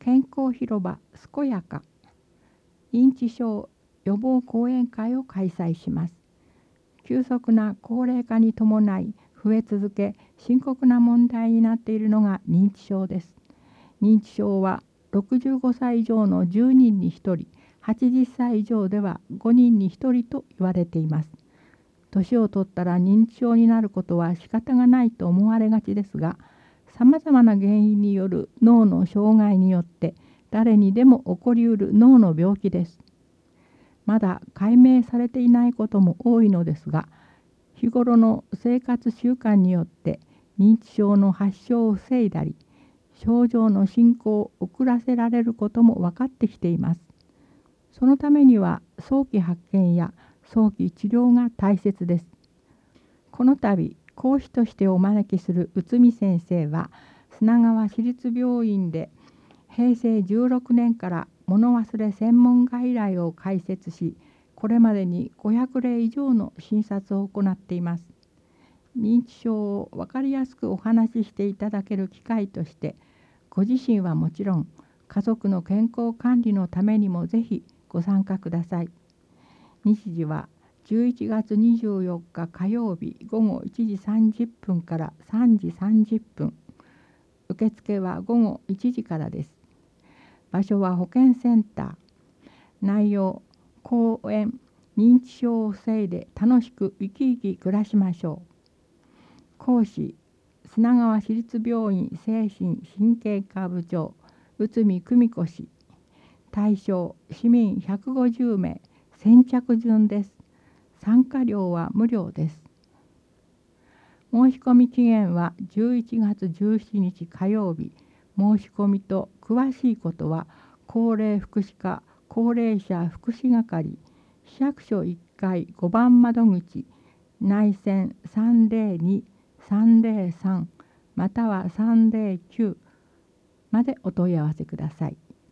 健康広場健やか認知症予防講演会を開催します。急速な高齢化に伴い増え続け深刻な問題になっているのが認知症です。認知症は65歳以上の10人に1人、80歳以上では5人に1人と言われています。年を取ったら認知症になることは仕方がないと思われがちですが、さまざまな原因による脳の障害によって誰にでも起こりうる脳の病気です。まだ解明されていないことも多いのですが、日頃の生活習慣によって認知症の発症を防いだり、症状の進行を遅らせられることも分かってきています。そのためには早期発見や早期治療が大切です。この度講師としてお招きする内海先生は、砂川市立病院で平成16年から物忘れ専門外来を開設し、これまでに500例以上の診察を行っています。認知症を分かりやすくお話ししていただける機会として、ご自身はもちろん家族の健康管理のためにもぜひご参加ください。日時は11月24日火曜日午後1時30分から3時30分。受付は午後1時からです。場所は保健センター。内容、講演、認知症を防いで楽しく生き生き暮らしましょう。講師、砂川市立病院精神神経科部長、内海久美子氏。対象、市民150名、先着順です。参加料は無料です。申し込み期限は11月17日火曜日。申し込みと詳しいことは、高齢福祉課高齢者福祉係市役所1階5番窓口内線302-303または309までお問い合わせください。